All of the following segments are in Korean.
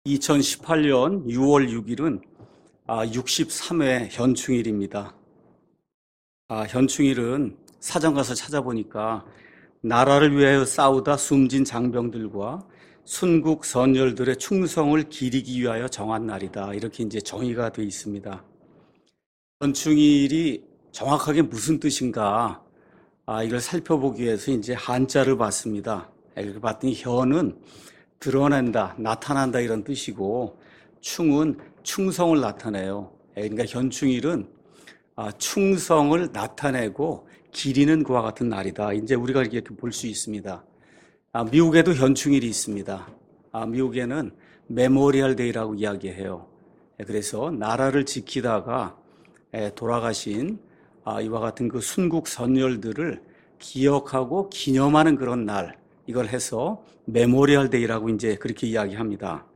2018년 6월 6일은 63회 현충일입니다. 현충일은 사전 가서 찾아보니까 나라를 위하여 싸우다 숨진 장병들과 순국 선열들의 충성을 기리기 위하여 정한 날이다. 이렇게 이제 정의가 되어 있습니다. 현충일이 정확하게 무슨 뜻인가? 이걸 살펴보기 위해서 이제 한자를 봤습니다. 이렇게 봤더니 현은 드러낸다, 나타난다 이런 뜻이고, 충은 충성을 나타내요. 그러니까 현충일은 충성을 나타내고 기리는 그와 같은 날이다. 이제 우리가 이렇게 볼 수 있습니다. 미국에도 현충일이 있습니다. 미국에는 메모리얼 데이라고 이야기해요. 그래서 나라를 지키다가 돌아가신 이와 같은 그 순국 선열들을 기억하고 기념하는 그런 날, 이걸 해서 메모리얼 데이라고 이제 그렇게 이야기합니다.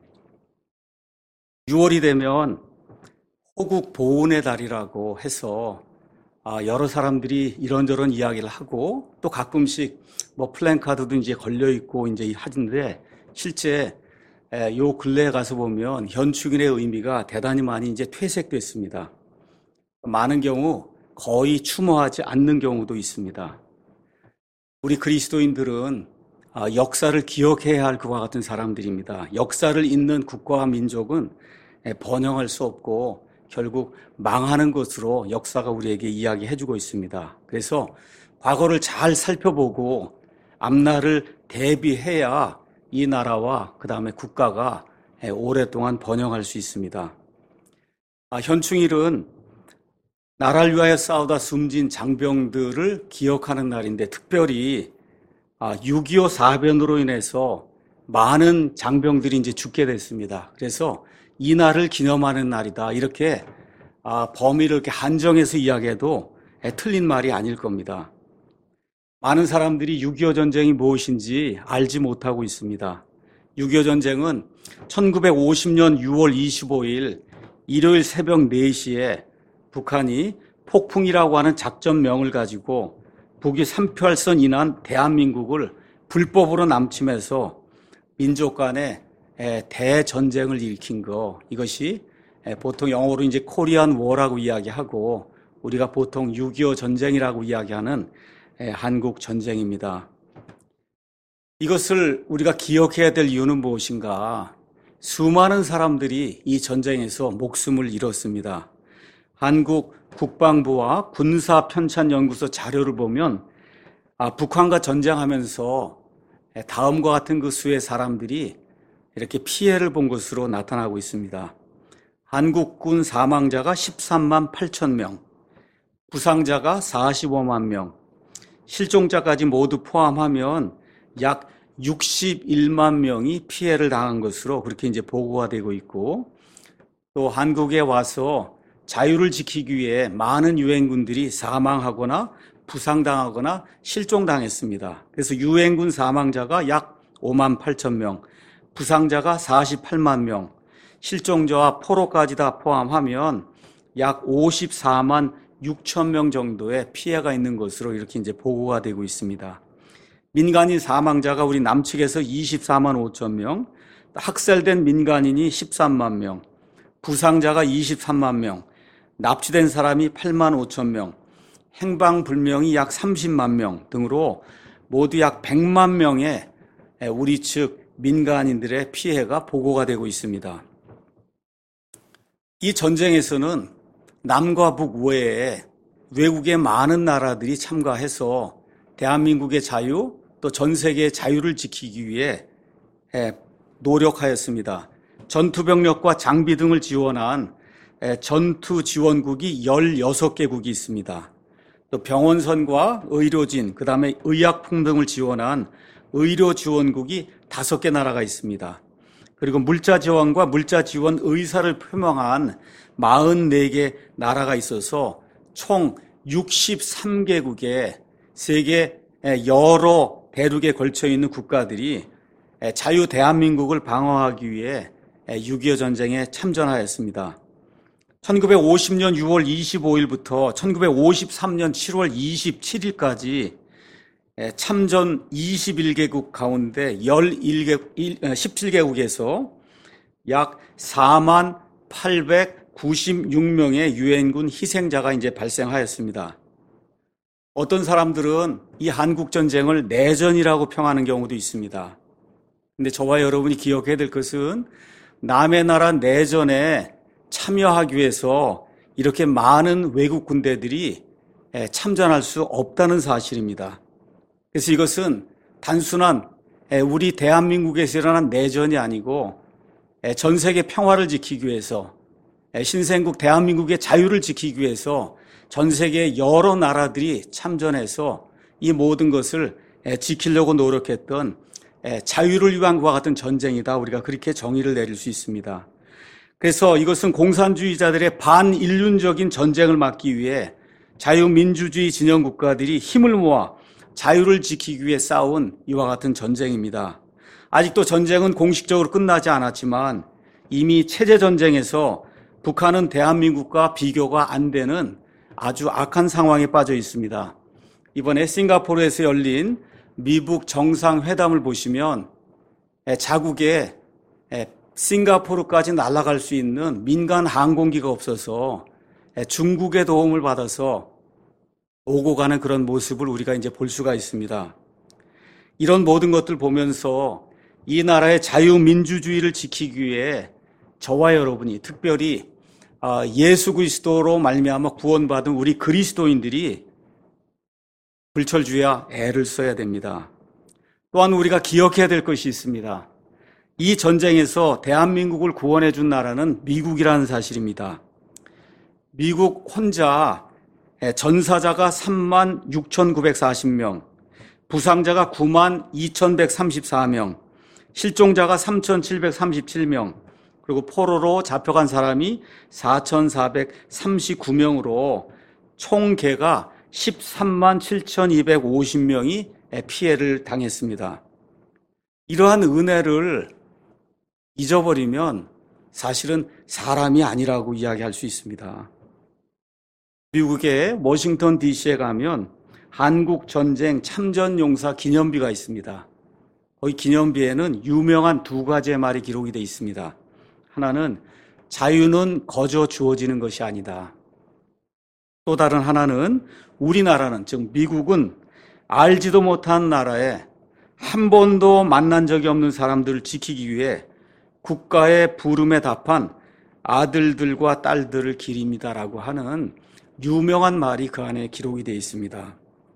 6월이 되면 호국 보훈의 달이라고 해서 여러 사람들이 이런저런 이야기를 하고, 또 가끔씩 뭐 플랜카드도 이제 걸려 있고 이제 하는데, 실제 요 근래에 가서 보면 현충일의 의미가 대단히 많이 이제 퇴색됐습니다. 많은 경우 거의 추모하지 않는 경우도 있습니다. 우리 그리스도인들은 역사를 기억해야 할 그와 같은 사람들입니다. 역사를 잇는 국가와 민족은 번영할 수 없고 결국 망하는 것으로 역사가 우리에게 이야기해주고 있습니다. 그래서 과거를 잘 살펴보고 앞날을 대비해야 이 나라와 그 다음에 국가가 오랫동안 번영할 수 있습니다. 현충일은 나라를 위하여 싸우다 숨진 장병들을 기억하는 날인데, 특별히 6.25 사변으로 인해서 많은 장병들이 이제 죽게 됐습니다. 그래서 이 날을 기념하는 날이다. 이렇게 범위를 이렇게 한정해서 이야기해도 틀린 말이 아닐 겁니다. 많은 사람들이 6.25 전쟁이 무엇인지 알지 못하고 있습니다. 6.25 전쟁은 1950년 6월 25일 일요일 새벽 4시에 북한이 폭풍이라고 하는 작전명을 가지고 북위 3편선 인한 대한민국을 불법으로 남침해서 민족 간의 대전쟁을 일으킨 거, 이것이 보통 영어로 이제 코리안 워라고 이야기하고 우리가 보통 6.25 전쟁이라고 이야기하는 한국 전쟁입니다. 이것을 우리가 기억해야 될 이유는 무엇인가? 수많은 사람들이 이 전쟁에서 목숨을 잃었습니다. 한국 국방부와 군사편찬연구소 자료를 보면 북한과 전쟁하면서 다음과 같은 그 수의 사람들이 이렇게 피해를 본 것으로 나타나고 있습니다. 한국군 사망자가 13만 8천 명, 부상자가 45만 명, 실종자까지 모두 포함하면 약 61만 명이 피해를 당한 것으로 그렇게 이제 보고가 되고 있고, 또 한국에 와서 자유를 지키기 위해 많은 유엔군들이 사망하거나 부상당하거나 실종당했습니다. 그래서 유엔군 사망자가 약 5만 8천 명, 부상자가 48만 명, 실종자와 포로까지 다 포함하면 약 54만 6천 명 정도의 피해가 있는 것으로 이렇게 이제 보고가 되고 있습니다. 민간인 사망자가 우리 남측에서 24만 5천 명, 학살된 민간인이 13만 명, 부상자가 23만 명, 납치된 사람이 8만 5천 명, 행방불명이 약 30만 명 등으로 모두 약 100만 명의 우리 측 민간인들의 피해가 보고가 되고 있습니다. 이 전쟁에서는 남과 북 외에 외국의 많은 나라들이 참가해서 대한민국의 자유, 또 전 세계의 자유를 지키기 위해 노력하였습니다. 전투병력과 장비 등을 지원한 전투 지원국이 16개국이 있습니다. 또 병원선과 의료진, 그 다음에 의약품 등을 지원한 의료 지원국이 5개 나라가 있습니다. 그리고 물자 지원과 물자 지원 의사를 표명한 44개 나라가 있어서 총 63개국의 세계 여러 대륙에 걸쳐 있는 국가들이 자유 대한민국을 방어하기 위해 6.25 전쟁에 참전하였습니다. 1950년 6월 25일부터 1953년 7월 27일까지 참전 21개국 가운데 17개국에서 약 4만 896명의 유엔군 희생자가 이제 발생하였습니다. 어떤 사람들은 이 한국전쟁을 내전이라고 평하는 경우도 있습니다. 근데 저와 여러분이 기억해야 될 것은 남의 나라 내전에 참여하기 위해서 이렇게 많은 외국 군대들이 참전할 수 없다는 사실입니다. 그래서 이것은 단순한 우리 대한민국에서 일어난 내전이 아니고 전 세계 평화를 지키기 위해서 신생국 대한민국의 자유를 지키기 위해서 전 세계 여러 나라들이 참전해서 이 모든 것을 지키려고 노력했던 자유를 위한 것과 같은 전쟁이다. 우리가 그렇게 정의를 내릴 수 있습니다. 그래서 이것은 공산주의자들의 반인륜적인 전쟁을 막기 위해 자유민주주의 진영 국가들이 힘을 모아 자유를 지키기 위해 싸운 이와 같은 전쟁입니다. 아직도 전쟁은 공식적으로 끝나지 않았지만 이미 체제전쟁에서 북한은 대한민국과 비교가 안 되는 아주 악한 상황에 빠져 있습니다. 이번에 싱가포르에서 열린 미북 정상회담을 보시면 자국에 싱가포르까지 날아갈 수 있는 민간 항공기가 없어서 중국의 도움을 받아서 오고 가는 그런 모습을 우리가 이제 볼 수가 있습니다. 이런 모든 것들 보면서 이 나라의 자유민주주의를 지키기 위해 저와 여러분이 특별히 예수 그리스도로 말미암아 구원받은 우리 그리스도인들이 불철주야 애를 써야 됩니다. 또한 우리가 기억해야 될 것이 있습니다. 이 전쟁에서 대한민국을 구원해 준 나라는 미국이라는 사실입니다. 미국 혼자 전사자가 3만 6,940명, 부상자가 9만 2,134명, 실종자가 3,737명, 그리고 포로로 잡혀간 사람이 4,439명으로 총 개가 13만 7,250명이 피해를 당했습니다. 이러한 은혜를 잊어버리면 사실은 사람이 아니라고 이야기할 수 있습니다. 미국의 워싱턴 DC에 가면 한국전쟁 참전용사 기념비가 있습니다. 거기 기념비에는 유명한 두 가지의 말이 기록이 되어 있습니다. 하나는 자유는 거저 주어지는 것이 아니다. 또 다른 하나는 우리나라는, 즉 미국은 알지도 못한 나라에 한 번도 만난 적이 없는 사람들을 지키기 위해 국가의 부름에 답한 아들들과 딸들을 기립니다라고 하는 유명한 말이 그 안에 기록이 되어 있습니다.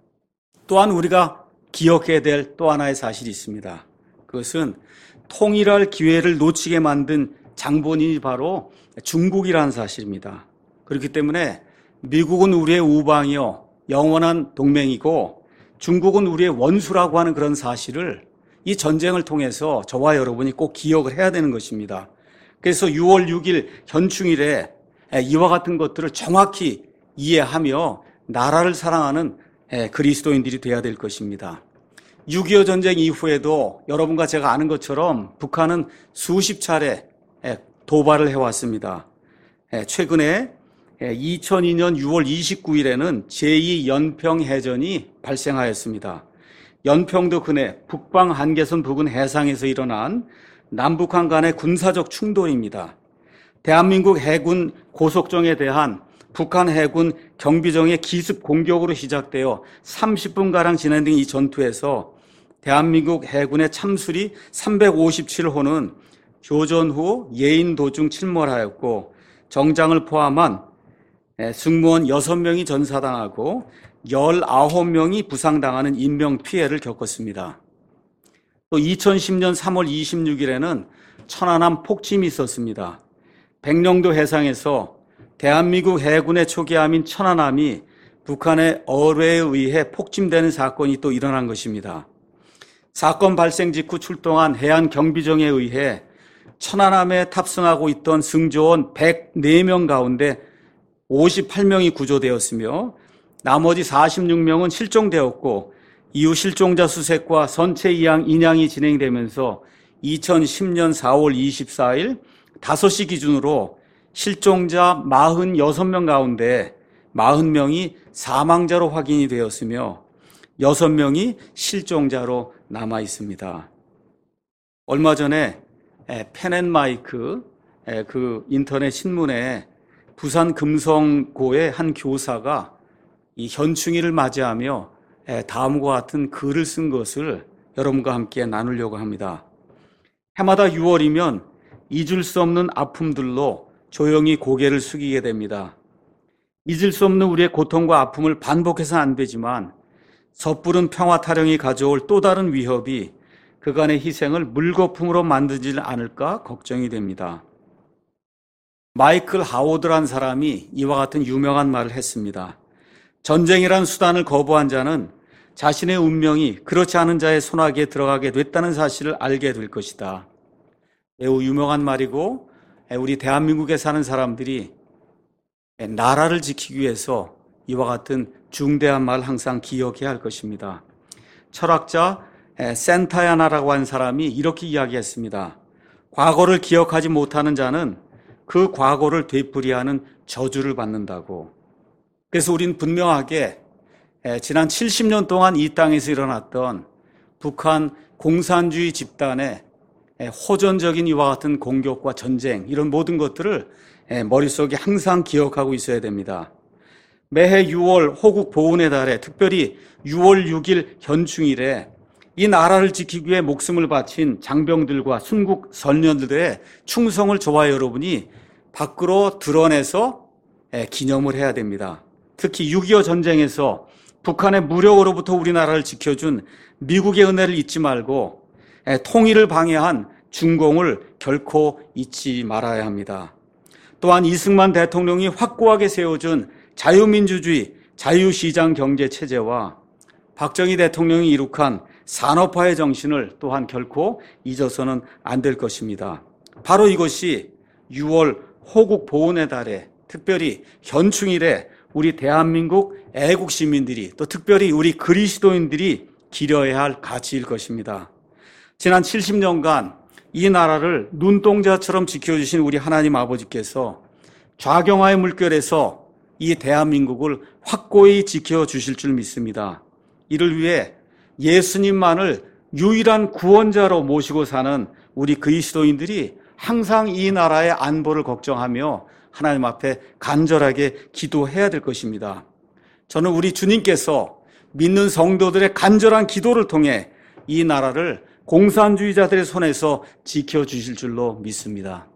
또한 우리가 기억해야 될 또 하나의 사실이 있습니다. 그것은 통일할 기회를 놓치게 만든 장본인이 바로 중국이라는 사실입니다. 그렇기 때문에 미국은 우리의 우방이요 영원한 동맹이고 중국은 우리의 원수라고 하는 그런 사실을 이 전쟁을 통해서 저와 여러분이 꼭 기억을 해야 되는 것입니다. 그래서 6월 6일 현충일에 이와 같은 것들을 정확히 이해하며 나라를 사랑하는 그리스도인들이 되어야 될 것입니다. 6.25 전쟁 이후에도 여러분과 제가 아는 것처럼 북한은 수십 차례 도발을 해왔습니다. 최근에 2002년 6월 29일에는 제2연평해전이 발생하였습니다. 연평도 근해 북방 한계선 부근 해상에서 일어난 남북한 간의 군사적 충돌입니다. 대한민국 해군 고속정에 대한 북한 해군 경비정의 기습 공격으로 시작되어 30분가량 진행된 이 전투에서 대한민국 해군의 참수리 357호는 교전 후 예인 도중 침몰하였고 정장을 포함한 승무원 6명이 전사당하고 19명이 부상당하는 인명피해를 겪었습니다. 또 2010년 3월 26일에는 천안함 폭침이 있었습니다. 백령도 해상에서 대한민국 해군의 초기함인 천안함이 북한의 어뢰에 의해 폭침되는 사건이 또 일어난 것입니다. 사건 발생 직후 출동한 해안경비정에 의해 천안함에 탑승하고 있던 승조원 104명 가운데 58명이 구조되었으며 나머지 46명은 실종되었고 이후 실종자 수색과 선체 인양이 진행되면서 2010년 4월 24일 5시 기준으로 실종자 46명 가운데 40명이 사망자로 확인이 되었으며 6명이 실종자로 남아 있습니다. 얼마 전에 펜앤마이크 그 인터넷 신문에 부산 금성고의 한 교사가 이 현충일을 맞이하며 다음과 같은 글을 쓴 것을 여러분과 함께 나누려고 합니다. 해마다 6월이면 잊을 수 없는 아픔들로 조용히 고개를 숙이게 됩니다. 잊을 수 없는 우리의 고통과 아픔을 반복해서는 안 되지만 섣부른 평화 타령이 가져올 또 다른 위협이 그간의 희생을 물거품으로 만들지 않을까 걱정이 됩니다. 마이클 하워드란 사람이 이와 같은 유명한 말을 했습니다. 전쟁이란 수단을 거부한 자는 자신의 운명이 그렇지 않은 자의 손아귀에 들어가게 됐다는 사실을 알게 될 것이다. 매우 유명한 말이고 우리 대한민국에 사는 사람들이 나라를 지키기 위해서 이와 같은 중대한 말 항상 기억해야 할 것입니다. 철학자 센타야나라고 하는 사람이 이렇게 이야기했습니다. 과거를 기억하지 못하는 자는 그 과거를 되풀이하는 저주를 받는다고. 그래서 우리는 분명하게 지난 70년 동안 이 땅에서 일어났던 북한 공산주의 집단의 호전적인 이와 같은 공격과 전쟁, 이런 모든 것들을 머릿속에 항상 기억하고 있어야 됩니다. 매해 6월 호국 보훈의 달에, 특별히 6월 6일 현충일에 이 나라를 지키기 위해 목숨을 바친 장병들과 순국 선녀들의 충성을 저와 여러분이 밖으로 드러내서 기념을 해야 됩니다. 특히 6.25 전쟁에서 북한의 무력으로부터 우리나라를 지켜준 미국의 은혜를 잊지 말고 통일을 방해한 중공을 결코 잊지 말아야 합니다. 또한 이승만 대통령이 확고하게 세워준 자유민주주의, 자유시장 경제 체제와 박정희 대통령이 이룩한 산업화의 정신을 또한 결코 잊어서는 안 될 것입니다. 바로 이것이 6월 호국 보훈의 달에, 특별히 현충일에 우리 대한민국 애국 시민들이, 또 특별히 우리 그리스도인들이 기려야 할 가치일 것입니다. 지난 70년간 이 나라를 눈동자처럼 지켜주신 우리 하나님 아버지께서 좌경화의 물결에서 이 대한민국을 확고히 지켜주실 줄 믿습니다. 이를 위해 예수님만을 유일한 구원자로 모시고 사는 우리 그리스도인들이 항상 이 나라의 안보를 걱정하며 하나님 앞에 간절하게 기도해야 될 것입니다. 저는 우리 주님께서 믿는 성도들의 간절한 기도를 통해 이 나라를 공산주의자들의 손에서 지켜주실 줄로 믿습니다.